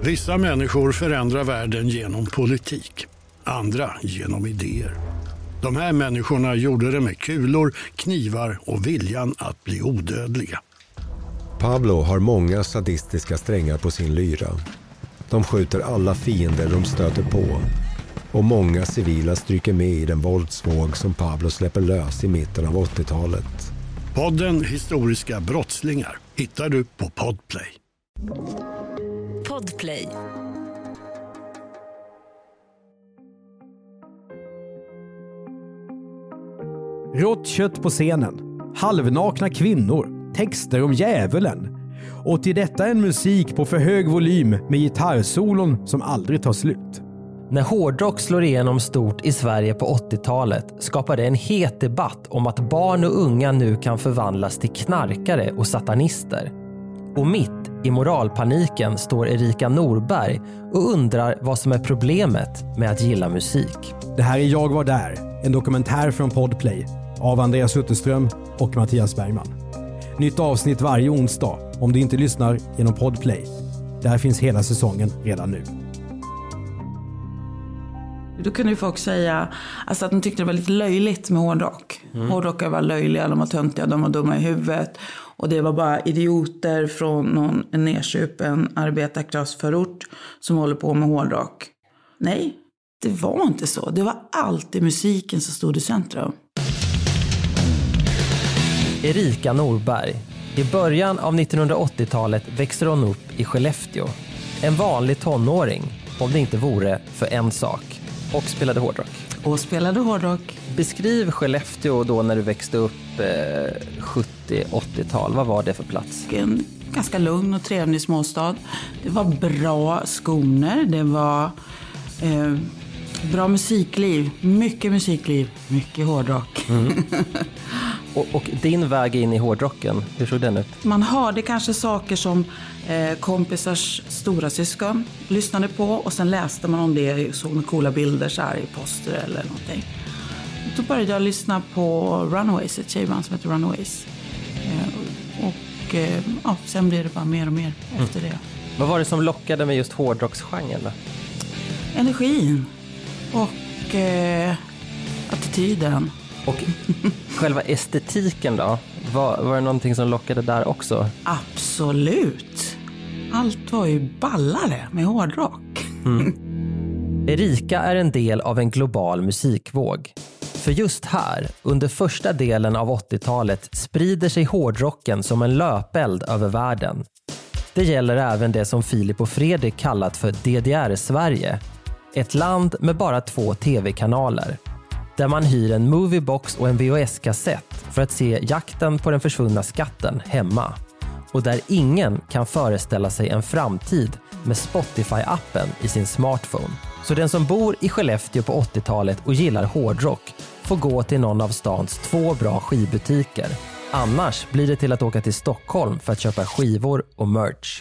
Vissa människor förändrar världen genom politik, andra genom idéer. De här människorna gjorde det med kulor, knivar och viljan att bli odödliga. Pablo har många sadistiska strängar på sin lyra. De skjuter alla fiender de stöter på. Och många civila stryker med i den våldsvåg som Pablo släpper lös i mitten av 80-talet. Podden Historiska brottslingar hittar du på Podplay. Podplay. Rått kött på scenen, halvnakna kvinnor, texter om djävulen. Och till detta en musik på för hög volym med gitarrsolon som aldrig tar slut. När hårdrock slår igenom stort i Sverige på 80-talet skapar det en het debatt om att barn och unga nu kan förvandlas till knarkare och satanister. Och mitt i moralpaniken står Erika Norberg och undrar vad som är problemet med att gilla musik. Det här är Jag var där, en dokumentär från Podplay av Andreas Utterström och Mattias Bergman. Nytt avsnitt varje onsdag om du inte lyssnar genom Podplay. Där finns hela säsongen redan nu. Då kunde ju folk säga alltså att de tyckte det var lite löjligt med hårdrock. Hårdrockare var löjliga, de var töntiga, de var dumma i huvudet. Och det var bara idioter från en nedsupen arbetarklassförort som håller på med hårdrock. Nej, det var inte så. Det var alltid musiken som stod i centrum. Erika Norberg. I början av 1980-talet växer hon upp i Skellefteå. En vanlig tonåring, om det inte vore för en sak. Och spelade hårdrock. Beskriv Skellefteå då när du växte upp 70-80-tal. Vad var det för plats? En ganska lugn och trevlig småstad. Det var bra skolor. Det var bra musikliv. Mycket hårdrock. Och din väg in i hårdrocken, hur såg den ut? Man hörde kanske saker som kompisars stora syskon lyssnade på. Och sen läste man om det och såg några coola bilder så här i poster eller någonting. Då började jag lyssna på Runaways, ett tjejband som heter Runaways. Sen blev det bara mer och mer efter det. Vad var det som lockade med just hårdrocksgenren då? Energin och attityden. Och själva estetiken då? Var det någonting som lockade där också? Absolut. Allt var ju ballare med hårdrock. Erika är en del av en global musikvåg. För just här, under första delen av 80-talet, sprider sig hårdrocken som en löpeld över världen. Det gäller även det som Filip och Fredrik kallat för DDR-Sverige. Ett land med bara 2 tv-kanaler. Där man hyr en moviebox och en VHS-kassett för att se jakten på den försvunna skatten hemma. Och där ingen kan föreställa sig en framtid med Spotify-appen i sin smartphone. Så den som bor i Skellefteå på 80-talet och gillar hårdrock får gå till någon av stans 2 bra skivbutiker. Annars blir det till att åka till Stockholm för att köpa skivor och merch.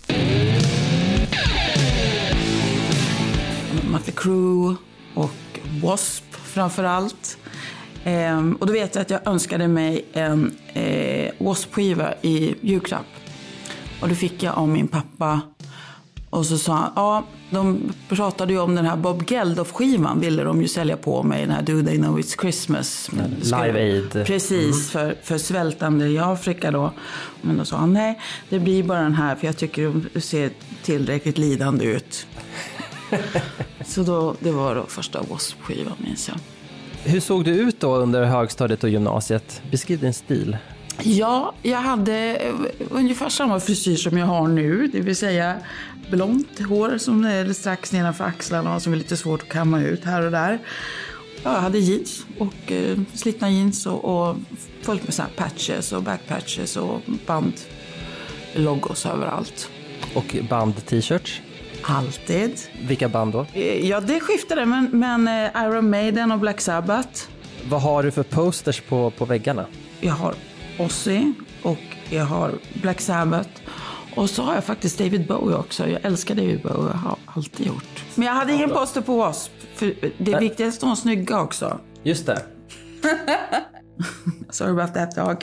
Mötley Crüe och W.A.S.P. framförallt. Och då vet jag att jag önskade mig en W.A.S.P-skiva i julklapp. Och det fick jag av min pappa. Och så sa han, de pratade ju om den här Bob Geldof-skivan ville de ju sälja på mig, den här Do They Know It's Christmas. Live Aid. Precis, för svältande i Afrika då. Men då sa han, nej, det blir bara den här för jag tycker de ser tillräckligt lidande ut. Så då, det var då första W.A.S.P-skivan, minns jag. Hur såg du ut då under högstadiet och gymnasiet? Beskriv din stil. Ja, jag hade ungefär samma frisyr som jag har nu. Det vill säga blont hår som är strax nedanför axlarna och som är lite svårt att kamma ut här och där. Ja, jag hade jeans och slitna jeans och fullt med så här patches och backpatches och bandlogos överallt. Och band-t-shirts? Alltid. Vilka band då? Ja, det skiftade, men Iron Maiden och Black Sabbath. Vad har du för posters på väggarna? Jag har Ozzy och jag har Black Sabbath. Och så har jag faktiskt David Bowie också. Jag älskar David Bowie, jag har alltid gjort. Men jag hade ingen poster på oss. För det är viktigt att de snygga också. Just det. Sorry about that, dog.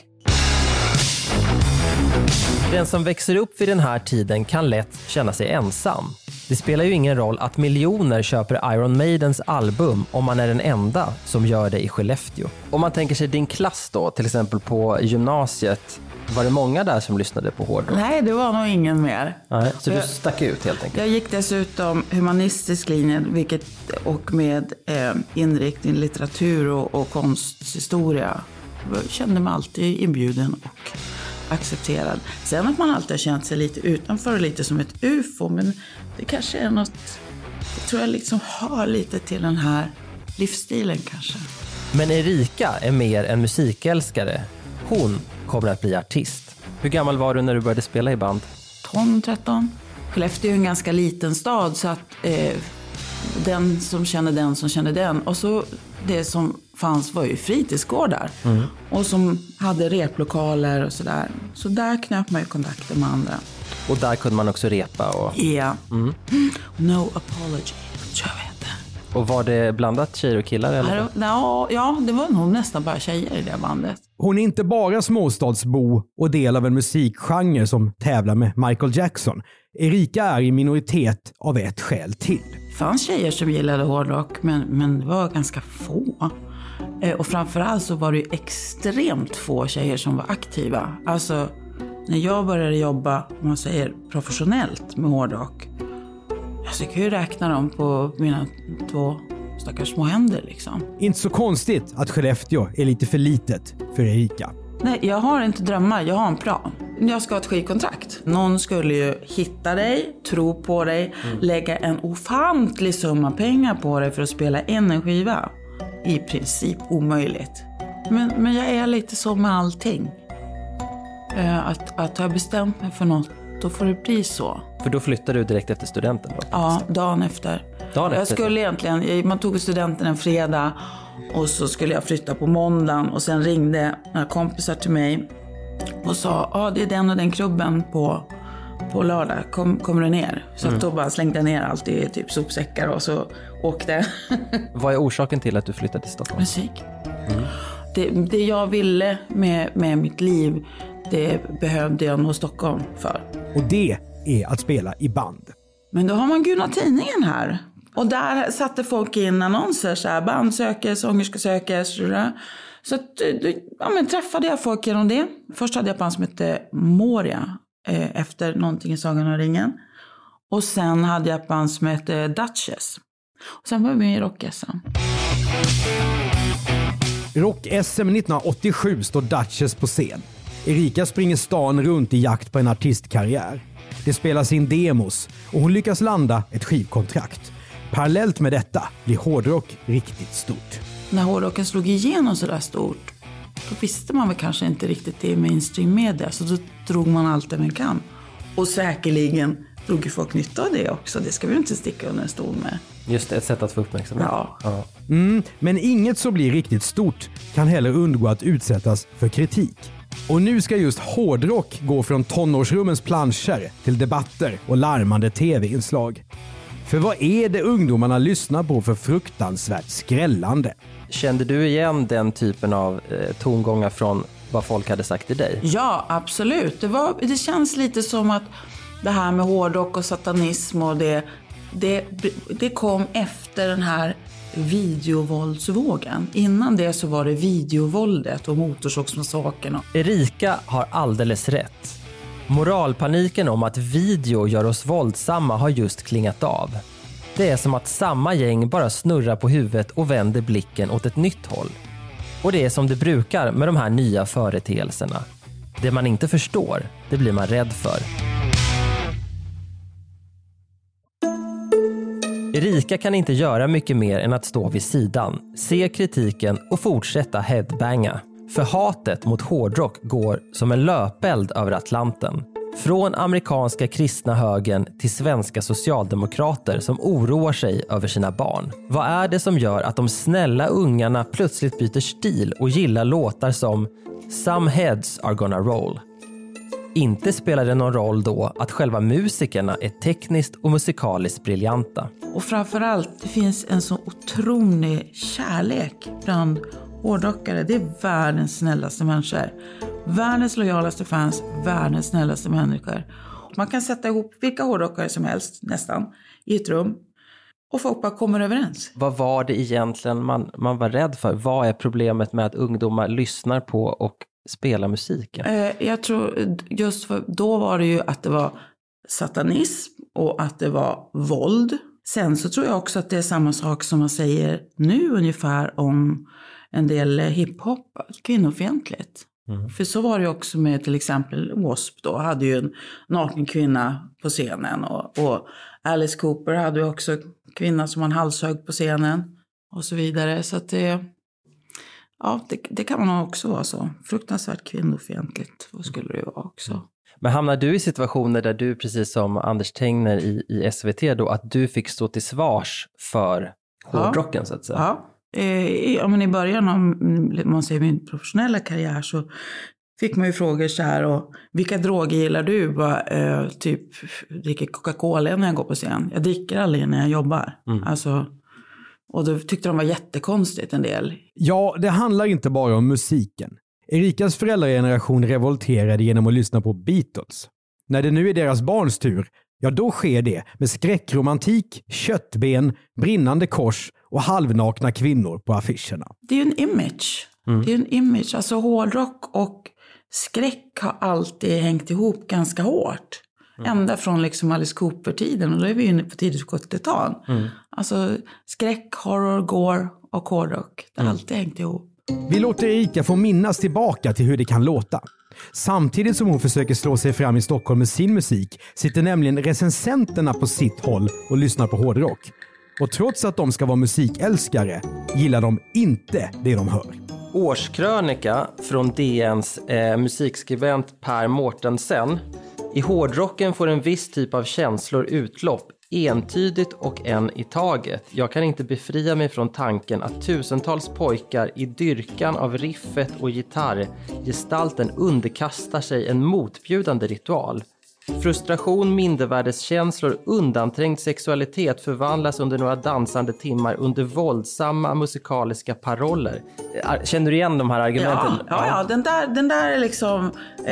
Den som växer upp vid den här tiden kan lätt känna sig ensam. Det spelar ju ingen roll att miljoner köper Iron Maidens album om man är den enda som gör det i Skellefteå. Om man tänker sig din klass då, till exempel på gymnasiet, var det många där som lyssnade på hårdrock? Nej, det var nog ingen mer. Nej, så du stack ut helt enkelt? Jag gick dessutom humanistisk linje, och med inriktning litteratur och konsthistoria. Jag kände mig alltid inbjuden och accepterad. Sen att man alltid har känt sig lite utanför, lite som ett UFO, men det kanske är något, jag tror jag liksom hör lite till den här livsstilen kanske. Men Erika är mer en musikälskare. Hon kommer att bli artist. Hur gammal var du när du började spela i band? 12-13. Skellefteå är en ganska liten stad, så att den som känner den som känner den. Och så det som fanns var ju fritidsgårdar. Och som hade replokaler och sådär. Så där knöp man ju kontakter med andra. Och där kunde man också repa? Och... Ja. No apology, tror jag vet det. Och var det blandat tjejer och killar? Eller? Ja, det var nog nästan bara tjejer i det bandet. Hon är inte bara småstadsbo och del av en musikgenre som tävlar med Michael Jackson. Erika är i minoritet av ett skäl till. Det fanns tjejer som gillade hårdrock, men det var ganska få. Och framförallt så var det ju extremt få tjejer som var aktiva. Alltså, när jag började jobba, om man säger professionellt med hårdrock, alltså jag kan ju räkna dem på mina 2 stackars små händer liksom. Inte så konstigt att Skellefteå är lite för litet för Erika. Nej, jag har inte drömmar, jag har en plan. Jag ska ha ett skivkontrakt. Någon skulle ju hitta dig, tro på dig, lägga en ofantlig summa pengar på dig för att spela in en skiva. I princip omöjligt. Men jag är lite så med allting. Att jag bestämt mig för något, då får det bli så. För då flyttade du direkt efter studenten då? Ja, dagen efter. Jag skulle egentligen, man tog studenten en fredag och så skulle jag flytta på måndagen, och sen ringde några kompisar till mig och sa, det är den och den klubben på lördag, kommer du ner? Så då bara slängde jag ner allt i typ sopsäckar och så åkte. Vad är orsaken till att du flyttade till Stockholm? Musik. Det jag ville med mitt liv, det behövde jag nå Stockholm för. Och det är att spela i band. Men då har man Guna Tidningen här. Och där satte folk in annonser, så här, band söker, sångerska söker. Så att, träffade jag folk genom det. Först hade jag ett band som hette Moria, efter någonting i Sagan om ringen. Och sen hade jag ett band som hette Duchess. Och sen var vi med i Rock-SM. Rock-SM 1987 står Duchess på scen. Erika springer stan runt i jakt på en artistkarriär. Det spelas in demos och hon lyckas landa ett skivkontrakt. Parallellt med detta blir hårdrock riktigt stort. När hårdrocken slog igenom så där stort, då visste man väl kanske inte riktigt det i mainstream media. Så då drog man allt det man kan. Och säkerligen drog ju folk nytta av det också. Det ska vi inte sticka under en stol med. Just det, ett sätt att få uppmärksamhet. Ja. Men inget som blir riktigt stort kan heller undgå att utsättas för kritik. Och nu ska just hårdrock gå från tonårsrummens planscher till debatter och larmande tv-inslag. För vad är det ungdomarna lyssnar på för fruktansvärt skrällande? Kände du igen den typen av tongångar från vad folk hade sagt till dig? Ja, absolut. Det känns lite som att det här med hårdrock och satanism och det kom efter den här videovåldsvågen. Innan det så var det videovåldet och motorsågsmassakerna. Erika har alldeles rätt. Moralpaniken om att video gör oss våldsamma har just klingat av. Det är som att samma gäng bara snurrar på huvudet och vänder blicken åt ett nytt håll. Och det är som det brukar med de här nya företeelserna. Det man inte förstår, det blir man rädd för. Erika kan inte göra mycket mer än att stå vid sidan, se kritiken och fortsätta headbanga. För hatet mot hårdrock går som en löpeld över Atlanten. Från amerikanska kristna högern till svenska socialdemokrater som oroar sig över sina barn. Vad är det som gör att de snälla ungarna plötsligt byter stil och gillar låtar som Some heads are gonna roll? Inte spelar det någon roll då att själva musikerna är tekniskt och musikaliskt briljanta. Och framförallt, det finns en så otrolig kärlek bland hårdrockare. Det är världens snällaste människor. Världens lojalaste fans, världens snällaste människor. gott. Man kan sätta ihop vilka hårdrockare som helst nästan i ett rum. Och folk bara kommer överens. Vad var det egentligen man var rädd för? Vad är problemet med att ungdomar lyssnar på och spelar musiken? Jag tror just för då var det ju att det var satanism och att det var våld. Sen så tror jag också att det är samma sak som man säger nu ungefär om en del hiphop, kvinnofientligt. För så var det ju också med till exempel W.A.S.P. då, hade ju en naken kvinna på scenen och Alice Cooper hade ju också kvinna som man halshög på scenen och så vidare. Så att det kan man också vara så. Fruktansvärt kvinnofientligt, vad skulle det vara också. Men hamnar du i situationer där du, precis som Anders Tegner i SVT då, att du fick stå till svars för hårdrocken så att säga? Ja. Men i början av man säger, min professionella karriär så fick man ju frågor så här, och vilka droger gillar du? Typ dricker Coca-Cola när jag går på scen. Jag dricker aldrig när jag jobbar. Alltså, och då tyckte de var jättekonstigt en del. Ja, det handlar inte bara om musiken. Erikas föräldrageneration revolterade genom att lyssna på Beatles. När det nu är deras barns tur, ja då sker det med skräckromantik, köttben, brinnande kors och halvnakna kvinnor på affischerna. Det är ju en image. Det är en image. Alltså hårdrock och skräck har alltid hängt ihop ganska hårt. Ända från liksom Alice Cooper-tiden, och då är vi inne på tidigt 70-tal. Alltså skräck, horror, gore och hårdrock. Det har alltid hängt ihop. Vi låter Erika få minnas tillbaka till hur det kan låta. Samtidigt som hon försöker slå sig fram i Stockholm med sin musik sitter nämligen recensenterna på sitt håll och lyssnar på hårdrock. Och trots att de ska vara musikälskare gillar de inte det de hör. Årskrönika från DNs musikskribent Per Mårtensen. I hårdrocken får en viss typ av känslor utlopp, entydigt och en i taget. Jag kan inte befria mig från tanken att tusentals pojkar i dyrkan av riffet och gitarrgestalten underkastar sig en motbjudande ritual. Frustration, mindervärdeskänslor, undanträngd sexualitet förvandlas under några dansande timmar under våldsamma musikaliska paroller. Känner du igen de här argumenten? Ja, den där är liksom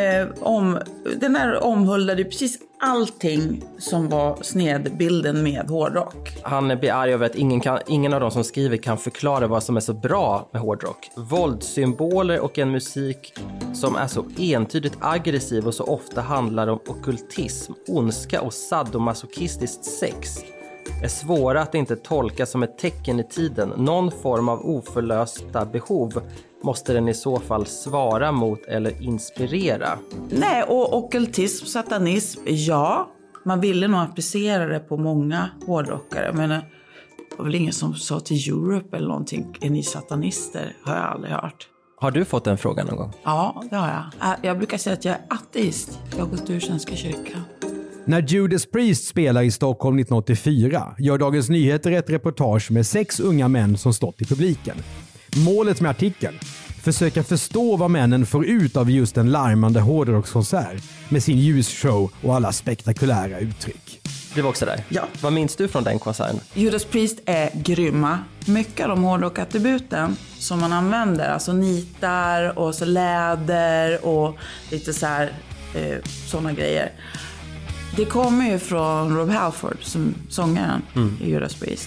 den där omhuldade precis allting som var snedbilden med hårdrock. Han blir arg över att ingen av de som skriver kan förklara vad som är så bra med hårdrock. Våldssymboler och en musik som är så entydigt aggressiv och så ofta handlar om ockultism, ondska och sadomasochistiskt sex är svåra att inte tolka som ett tecken i tiden. Någon form av oförlösta behov måste den i så fall svara mot eller inspirera. Nej, och ockultism, satanism, ja. Man ville nog applicera det på många hårdrockare. Men det var väl ingen som sa till Europe eller någonting, är ni satanister? Har jag aldrig hört. Har du fått den frågan någon gång? Ja, det har jag. Jag brukar säga att jag är ateist. Jag har gått ur Svenska kyrkan. När Judas Priest spelar i Stockholm 1984 gör Dagens Nyheter ett reportage med 6 unga män som stått i publiken. Målet med artikeln: försöka förstå vad männen får ut av just en larmande hårdrockskonsert med sin ljusshow och alla spektakulära uttryck. Det var också där. Ja. Vad minns du från den konserten? Judas Priest är grymma. Mycket av de hårdrockattributen som man använder, alltså nitar och så läder och lite så här såna grejer. Det kommer ju från Rob Halford, som sångaren i Judas Priest,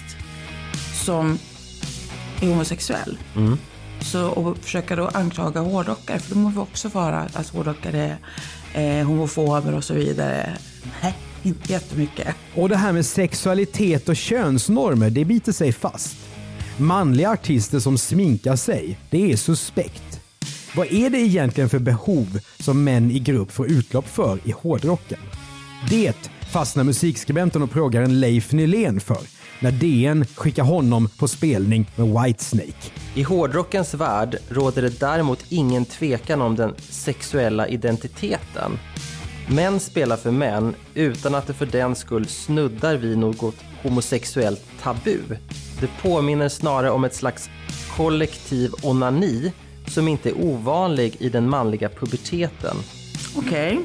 som är homosexuell. Så, och försöker då anklaga hårdrockare, för de måste också vara att hårdrockare är homofober och så vidare. Nej, inte jättemycket. Och det här med sexualitet och könsnormer, det biter sig fast. Manliga artister som sminkar sig, det är suspekt. Vad är det egentligen för behov som män i grupp får utlopp för i hårdrocken? Det fastnar musikskribenten och proggaren Leif Nylén för när DN skickar honom på spelning med Whitesnake. I hårdrockens värld råder det däremot ingen tvekan om den sexuella identiteten. Män spelar för män utan att det för den skull snuddar vid något homosexuellt tabu. Det påminner snarare om ett slags kollektiv onani som inte är ovanlig i den manliga puberteten. Okej.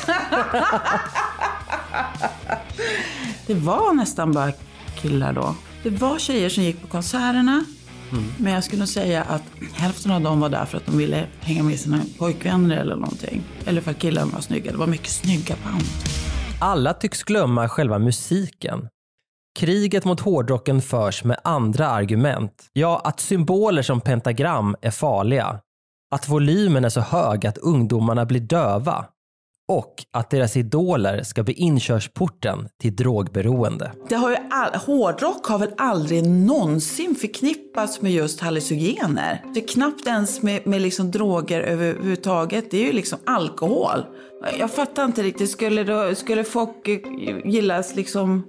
Det var nästan bara killar då. Det var tjejer som gick på konserterna. Men jag skulle nog säga att hälften av dem var där för att de ville hänga med sina pojkvänner eller någonting. Eller för att killarna var snygga. Det var mycket snygga band. Alla tycks glömma själva musiken. Kriget mot hårdrocken förs med andra argument. Ja, att symboler som pentagram är farliga. Att volymen är så hög att ungdomarna blir döva. Och att deras idoler ska bli inkörsporten till drogberoende. Hårdrock har väl aldrig någonsin förknippats med just hallucinogener. Det är knappt ens med liksom droger överhuvudtaget. Det är ju liksom alkohol. Jag fattar inte riktigt. Skulle folk gillas liksom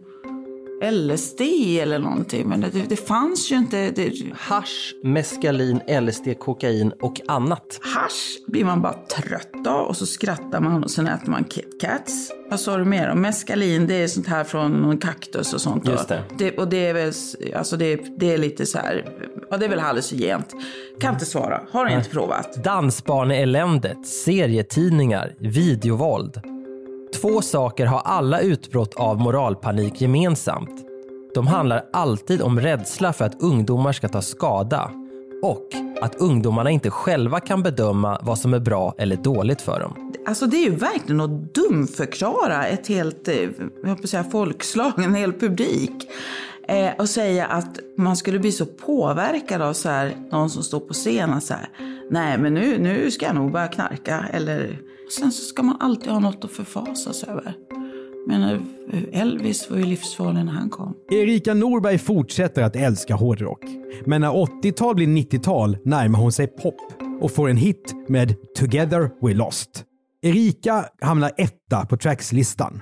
LSD eller någonting? Men det fanns ju inte. Hasch, meskalin, LSD, kokain och annat. Hasch blir man bara trött av och så skrattar man och sen äter man KitKats. Vad sa du mer om? Meskalin, det är sånt här från någon kaktus och sånt. Just det. Och det är väl, alltså det är lite så här, ja det är väl hallucinogent. Kan inte svara, har du inte provat? Dansbaneeländet, serietidningar, videovåld. 2 saker har alla utbrott av moralpanik gemensamt. De handlar alltid om rädsla för att ungdomar ska ta skada och att ungdomarna inte själva kan bedöma vad som är bra eller dåligt för dem. Alltså det är ju verkligen att dumförklara ett helt, jag vill säga folkslag, en hel publik. Och säga att man skulle bli så påverkad av så här, någon som står på scenen så här, nej men nu ska jag nog börja knarka eller... Sen så ska man alltid ha något att förfasas över. Men Elvis var ju livsfarlig när han kom. Erika Norberg fortsätter att älska hårdrock. Men när 80-tal blir 90-tal närmar hon sig pop och får en hit med Together We Lost. Erika hamnar 1:a på Trackslistan.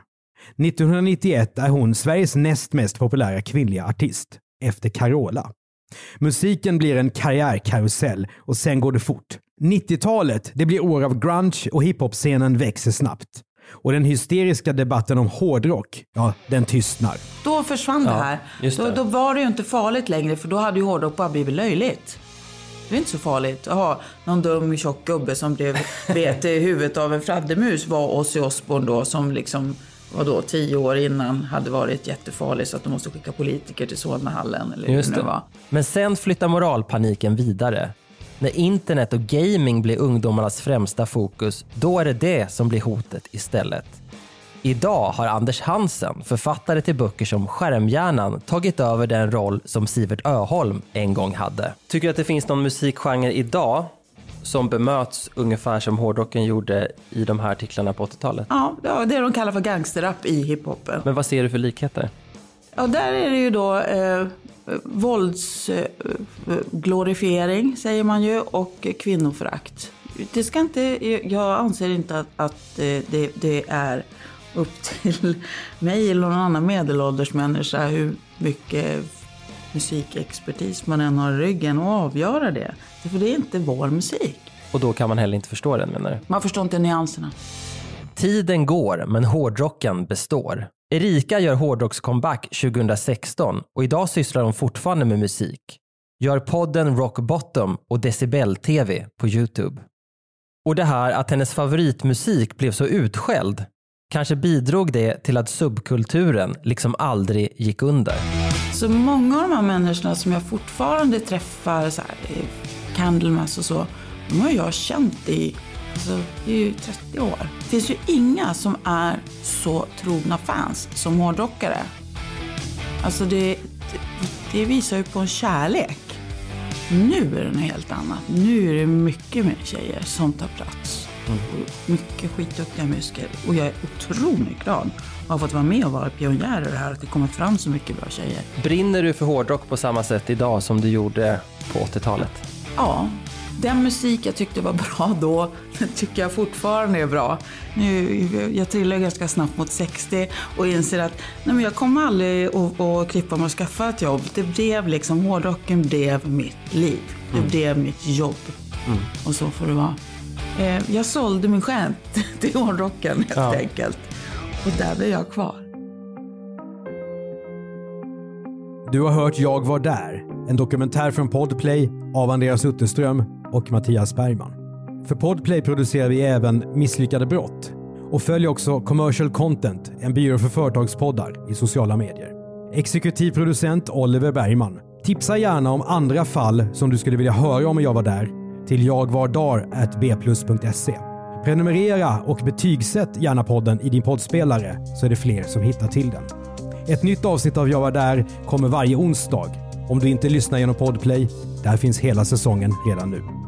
1991 är hon Sveriges näst mest populära kvinnliga artist, efter Carola. Musiken blir en karriärkarusell och sen går det fort. 90-talet, det blir år av grunge och hiphop-scenen växer snabbt. Och den hysteriska debatten om hårdrock, ja, den tystnar. Då försvann det här. Då var det ju inte farligt längre, för då hade ju hårdrock bara blivit löjligt. Det är inte så farligt. Jaha, någon dum tjock gubbe som blev bet i huvudet av en fladdermus var Ozzy Osbourne då, som liksom var då 10 år innan hade varit jättefarlig så att de måste skicka politiker till Solnahallen eller just hur det var. Men sen flyttar moralpaniken vidare. När internet och gaming blir ungdomarnas främsta fokus, då är det som blir hotet istället. Idag har Anders Hansen, författare till böcker som Skärmhjärnan, tagit över den roll som Sivert Öholm en gång hade. Tycker du att det finns någon musikgenre idag som bemöts ungefär som hårdrocken gjorde i de här artiklarna på 80-talet? Ja, det är de kallar för gangsterrap i hiphopen. Men vad ser du för likheter? Ja, där är det ju då våldsglorifiering säger man ju, och kvinnoförakt. Det ska inte, jag anser inte att det är upp till mig eller någon annan medelålders människa hur mycket musikexpertis man än har i ryggen och avgöra det. För det är inte vår musik. Och då kan man heller inte förstå den, menar du? Man förstår inte nyanserna. Tiden går, men hårdrocken består. Erika gör hårdrockscomeback 2016 och idag sysslar hon fortfarande med musik. Gör podden Rock Bottom och Decibel TV på YouTube. Och det här att hennes favoritmusik blev så utskälld, kanske bidrog det till att subkulturen liksom aldrig gick under. Så många av de här människorna som jag fortfarande träffar, så här, Candlemass och så, de har jag känt i, alltså, det är ju 30 år. Det finns ju inga som är så trogna fans som hårdrockare. Alltså det visar ju på en kärlek. Nu är det något helt annat. Nu är det mycket mer tjejer som tar plats. Och mycket skitduktiga musiker. Och jag är otroligt glad att ha fått vara med och vara pionjärer i det här. Att det kommer fram så mycket bra tjejer. Brinner du för hårdrock på samma sätt idag som du gjorde på 80-talet? Ja, den musik jag tyckte var bra då, den tycker jag fortfarande är bra. Jag trillar ganska snabbt mot 60 och inser att nej, men jag kommer aldrig att klippa mig och skaffa ett jobb. Det blev liksom, hårdrocken blev mitt liv. Det blev mitt jobb. Och så får det vara. Jag sålde min själ till hårdrocken helt enkelt. Och där blev jag kvar. Du har hört Jag var där, en dokumentär från Podplay av Andreas Utterström och Mattias Bergman. För Podplay producerar vi även Misslyckade brott och följer också Commercial Content, en byrå för företagspoddar i sociala medier. Exekutiv producent Oliver Bergman. Tipsa gärna om andra fall som du skulle vilja höra om Jag var där till jagvardar@bplus.se. Prenumerera och betygsätt gärna podden i din poddspelare så är det fler som hittar till den. Ett nytt avsnitt av Jag var där kommer varje onsdag. Om du inte lyssnar genom Podplay, där finns hela säsongen redan nu.